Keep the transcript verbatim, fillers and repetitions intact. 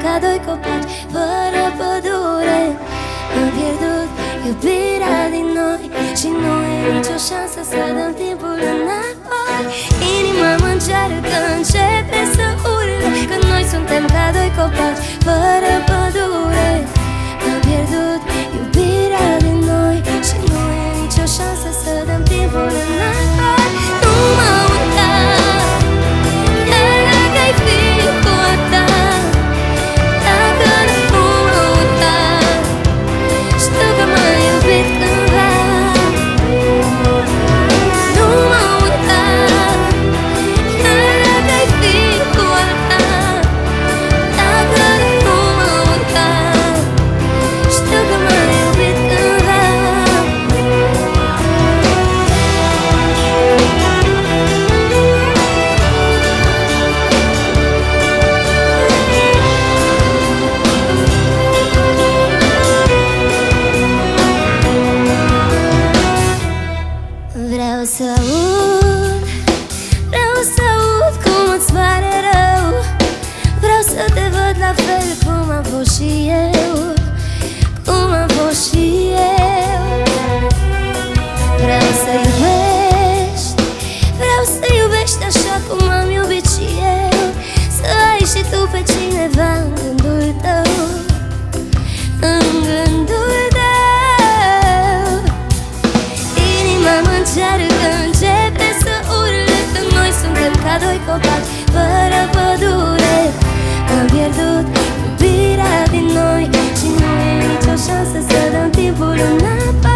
ca doi copaci fără pădure. Am pierdut iubirea din noi și nu e nicio șansă să dăm timpul înapoi. Inima mă încearcă, începe să urle, că noi suntem ca doi copaci fără pădure. Am pierdut iubirea din noi și nu e nicio șansă să dăm timpul înapoi. Nu mă uita, chiar dacă ai fi cu a ta. Dacă nu mă uita, știu că m-ai iubit cândva. Nu mă uita, chiar dacă ai fi cu a ta. Dacă nu mă uita, știu că m-ai iubit cândva. Vreau să aud, vreau să aud cum îți pare rău. Vreau să te văd la fel cum am fost și eu, cum am fost și eu. Vreau să iubești, vreau să iubești așa cum am iubit și eu. Să ai și tu pe cineva în gândul tău, în gândul tău. Inima mă încearcă, începe să urle, că noi suntem ca doi copaci fără pădure. Am pierdut iubirea din noi și nu e nicio șansă să dăm timpul înapoi.